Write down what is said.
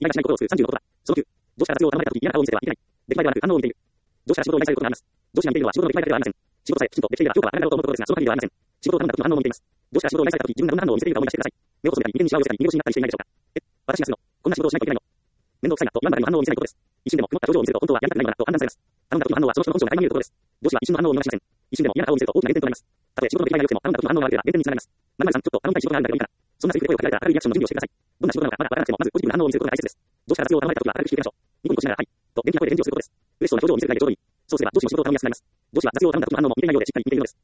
意外としないことをする30のことだ。その9、上司から雑用を頼まれたとき嫌な顔を見せてはいけない。出来栄えではなく反応を見ている。上司から仕事を依頼されることがあります。上司が見ているのは仕事の出来栄えだけではありません。仕事さえきちんとできていれば評価は上がるだろうと思うことですが、その限りではありません。仕事を頼んだ時の反応を見ています。上司から仕事を依頼されたとき自分がどんな反応を見せているか思い出してください。目を細めたり、眉間にシワを寄せたり、逃げ腰になったりしていないでしょうか。私がするの。こんな仕事をしないといけないの。面倒くさいなと言わんばかりの反応を見せないことです。一瞬でも曇った表情を見せると本当はやりたくないのだと判断されます。頼んだ時の反応はその人の本性が垣間見えるところです。上司は一瞬の反応を見逃しません。一瞬でも嫌な顔を見せると大きな減点となります。たとえ仕事の出来栄えが良くても頼んだ時の反応が悪ければ減点につながります。〇〇さん、ちょっと頼みたい仕事があるんだけどいいかな。そんなセリフで声をかけられたら明るいリアクションの準備をしてください。どんな仕事なのかまだわからなくてもまずポジティブな反応を見せることが大切です。上司から雑用を頼まれた時は明るくしていきましょう。ニコニコしながらはいと元気な声で返事をすることです。嬉しそうな表情を見せるくらいでちょうどいい。そうすれば上司の仕事を頼みやすくなります。上司は雑用を頼んだ時の反応も見ていないようでしっかり見ているのです。